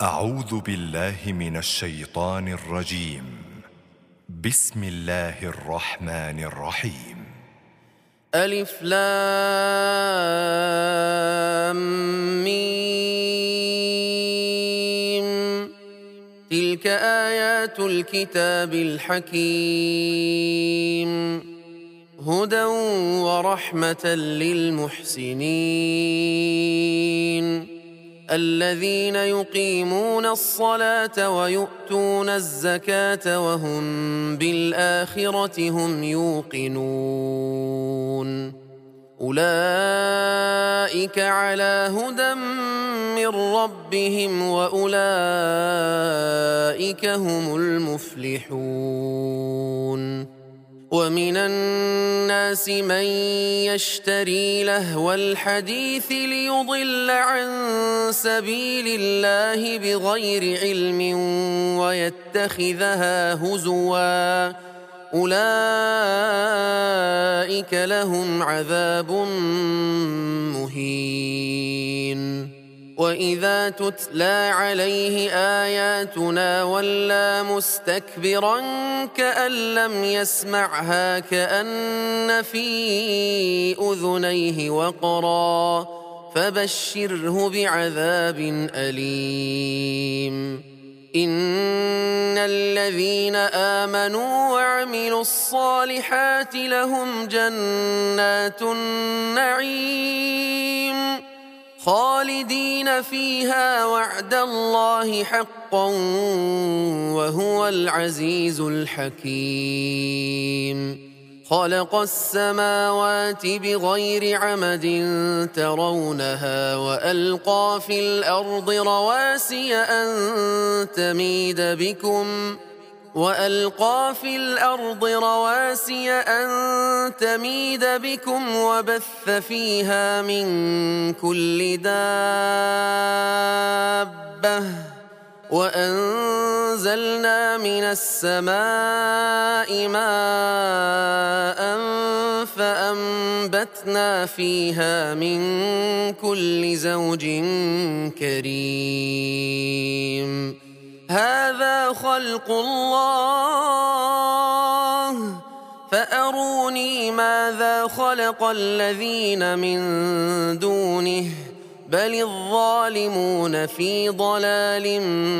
أعوذ بالله من الشيطان الرجيم. بسم الله الرحمن الرحيم. ألف لام ميم. تلك آيات الكتاب الحكيم، هدى ورحمة للمحسنين الذين يقيمون الصلاة ويؤتون الزكاة وهم بالآخرة هم يوقنون. أولئك على هدى من ربهم وأولئك هم المفلحون. ومن الناس من يشتري لهو الحديث ليضل عن سبيل الله بغير علم ويتخذها هزوا، أولئك لهم عذاب مهين. وإذا تتلى عليه آياتنا ولى مستكبرا كأن لم يسمعها كأن في أذنيه وقرا، فبشره بعذاب أليم. إن الذين آمنوا وعملوا الصالحات لهم جنات النعيم خالدين فيها وعد الله حقا وهو العزيز الحكيم. خلق السماوات بغير عمد ترونها وألقى في الأرض رواسي أن تميد بكم وبث فيها من كل دابة وأنزلنا من السماء ماء فأنبتنا فيها من كل زوج كريم. هذا خلق الله فأروني ماذا خلق الذين من دونه بل الظالمون في ضلال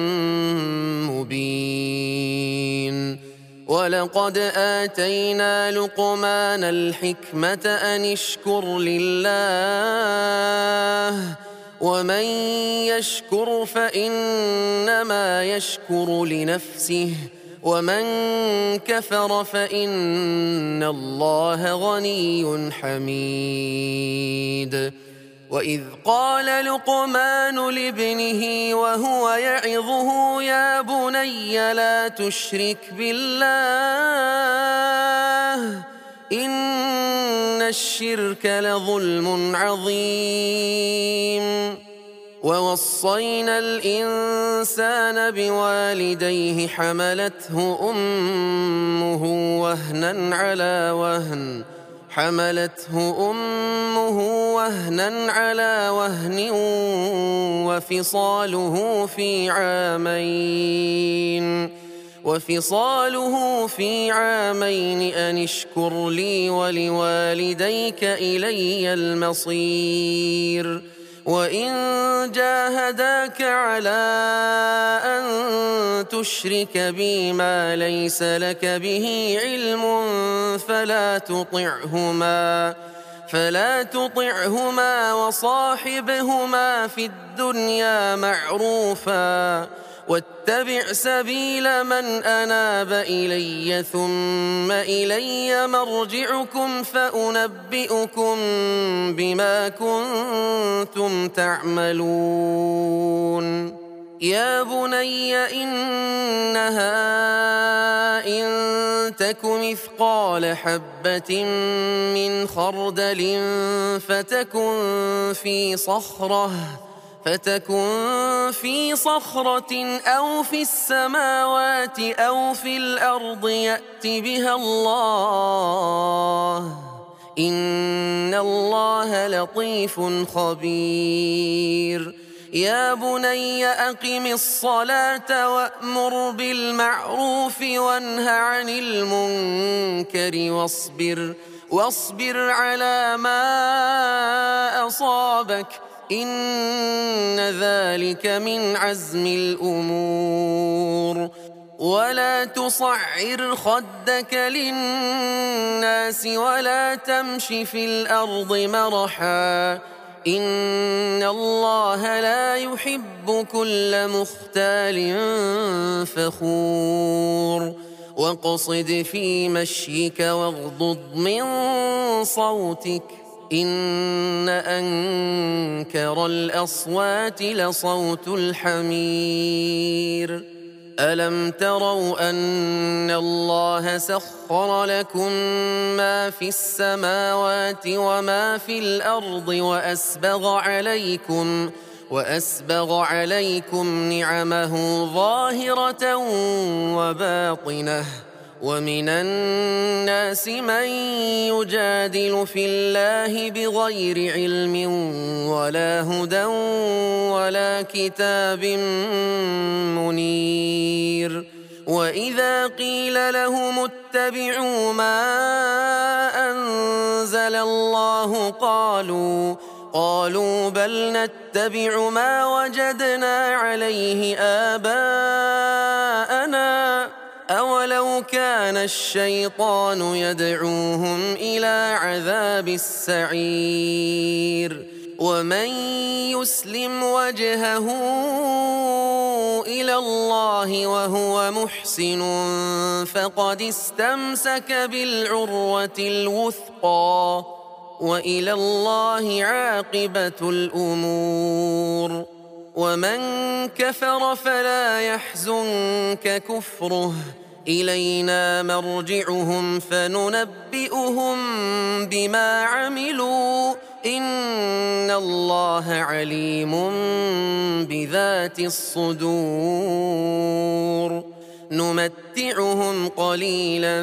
مبين. ولقد آتينا لقمان الحكمة أن اشكر لله ومن يشكر فإنما يشكر لنفسه ومن كفر فإن الله غني حميد. وإذ قال لقمان لابنه وهو يعظه يا بني لا تشرك بالله إن الشرك لظلم عظيم. ووصينا الإنسان بوالديه حملته أمه وهنا على وهن وفصاله في عامين أن اشكر لي ولوالديك إلي المصير. وإن جاهداك على أن تشرك بي ما ليس لك به علم فلا تطعهما وصاحبهما في الدنيا معروفا واتبع سبيل من أناب إلي ثم إلي مرجعكم فأنبئكم بما كنتم تعملون. يا بني إنها إن تك مثقال حبة من خردل فتكن في صخرة أو في السماوات أو في الأرض يأت بها الله إن الله لطيف خبير. يا بني أقم الصلاة وأمر بالمعروف وانه عن المنكر واصبر على ما أصابك إن ذلك من عزم الأمور ولا تصعر خدك للناس ولا تمش في الأرض مرحا إن الله لا يحب كل مختال فخور واقصد في مشيك واغضض من صوتك إن أنكر الأصوات لصوت الحمير ألم تروا أن الله سخر لكم ما في السماوات وما في الأرض وأسبغ عليكم نعمه ظاهرة وباطنة ومن الناس من يجادل في الله بغير علم ولا هدى ولا كتاب منير وإذا قيل لهم اتبعوا ما أنزل الله قالوا بل نتبع ما وجدنا عليه آباءنا أولو كان الشيطان يدعوهم إلى عذاب السعير ومن يسلم وجهه إلى الله وهو محسن فقد استمسك بالعروة الوثقى وإلى الله عاقبة الأمور ومن كفر فلا يحزنك كفره إلينا مرجعهم فننبئهم بما عملوا إن الله عليم بذات الصدور نمتعهم قليلا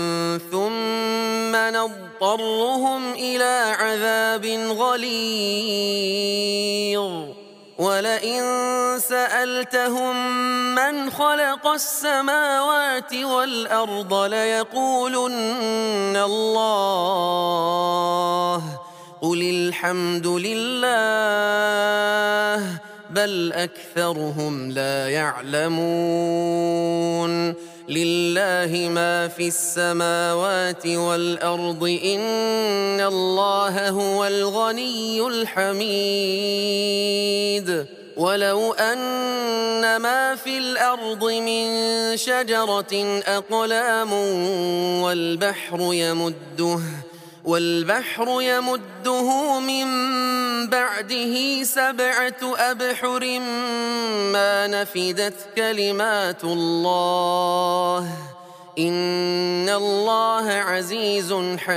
ثم نضطرهم إلى عذاب غليظ ولئن سألتهم من خلق السماوات والأرض ليقولن الله قل الحمد لله بل أكثرهم لا يعلمون لله ما في السماوات والأرض إن الله هو الغني الحميد ولو أن ما في الأرض من شجرة أقلام والبحر يمده من بعده 7 أبحر ما نفدت كلمات الله إن الله عزيز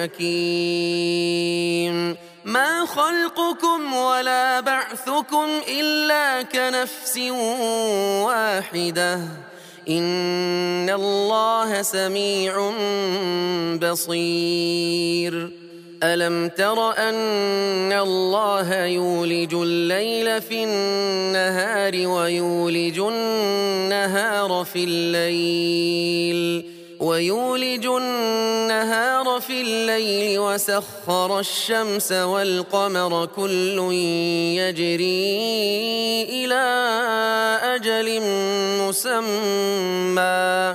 حكيم ما خلقكم ولا بعثكم إلا كنفس واحدة إن الله سميع بصير ألم تر أن الله يولج الليل في النهار ويولج النهار في الليل وسخر الشمس والقمر كل يجري إلى أجل مسمى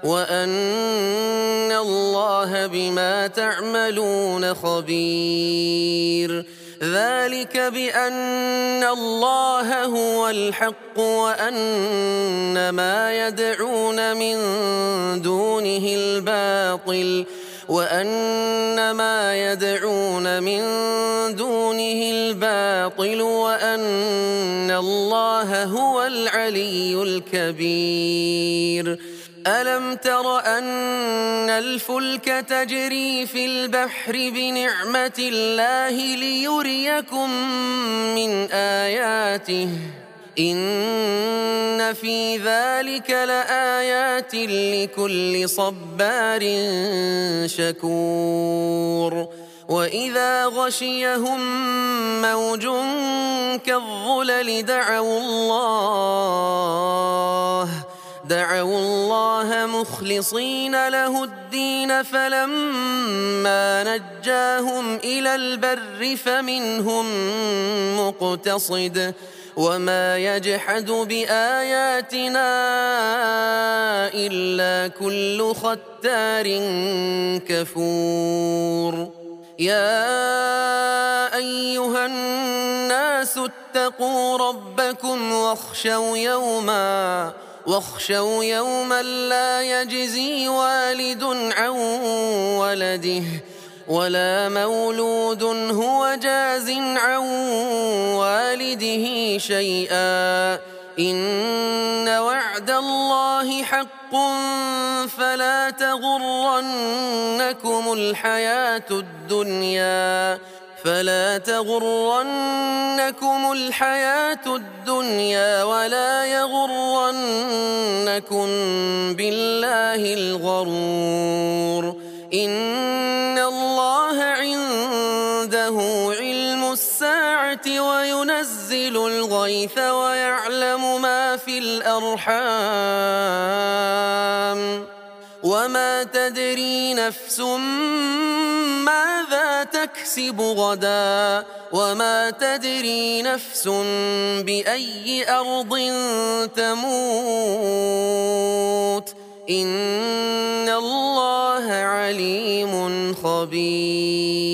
وأن الله بما تعملون خبير ذلك بأن الله هو الحق وأن ما يدعون من دونه الباطل وأن الله هو العلي الكبير ألم تر أن الفلك تجري في البحر بنعمة الله ليريكم من آياته إن في ذلك لآيات لكل صبار شكور وإذا غشيهم موج كالظلل دعوا الله مخلصين له الدين فلما نجاهم إلى البر فمنهم مقتصد وما يجحد بآياتنا إلا كل ختار كفور. يا أيها الناس اتقوا ربكم واخشوا يوما لا يجزي والد عن ولده ولا مولود هو جاز عن والده شيئا إن وعد الله حق فلا تغرنكم الحياة الدنيا ولا يغرنكم بالله الغرور. إن الله عنده علم الساعة وينزل الغيث ويعلم ما في الأرحام وما تدري نفس ماذا تكسب غدا وما تدري نفس بأي أرض تموت إن الله عليم خبير.